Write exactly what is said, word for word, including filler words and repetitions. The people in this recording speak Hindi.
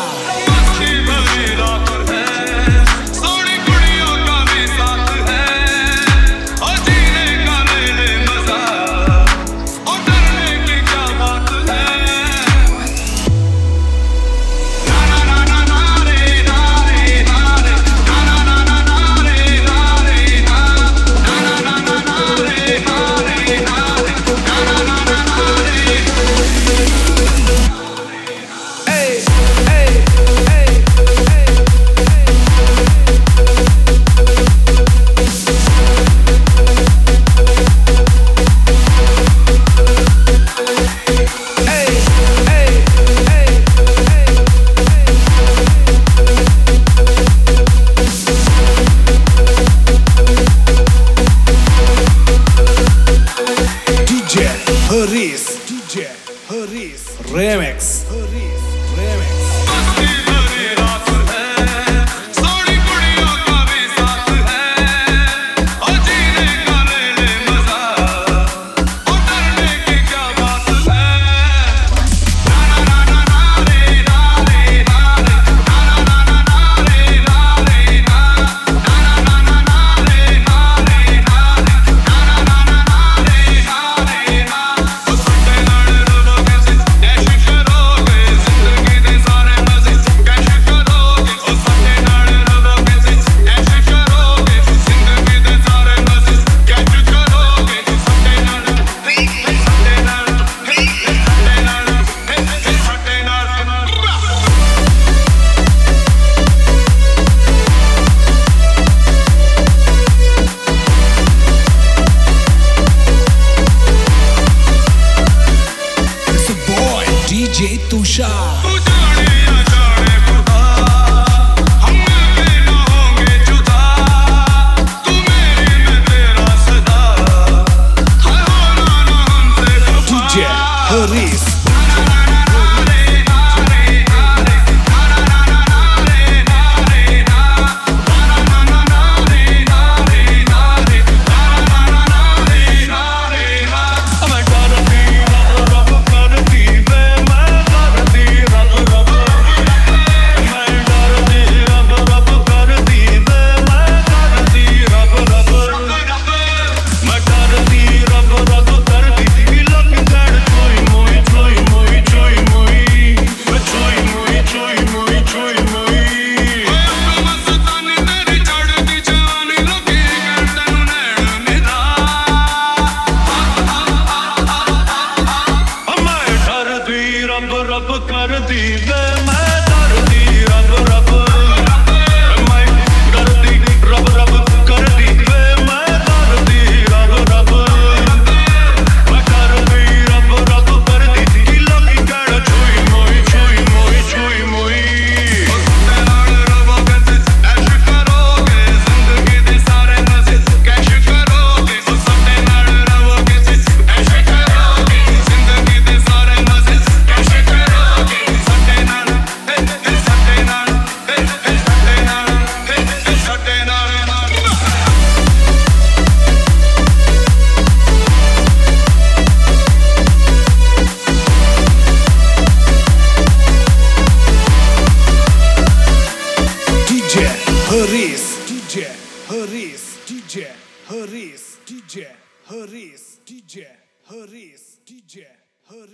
Haris, D J Haris Remix, Haris Remix. D J Tushar. D J Haris. रब कर दी वे मैं डरती रब रब मैं डरती रब रब कर दी वे मैं डरती रब रब मैं डरती रब रब कर दी कि लगी गड़ छुई मोई छुई मोई छुई मोई रब कैसे ऐश करोगे जिंदगी दे सारे मजे कैश करोगे सत्ते नाल रब कैसे ऐश करोगे जिंदगी दे सारे मजे cash Haris, D J Haris, D J Haris, D J Haris, D J Haris, D J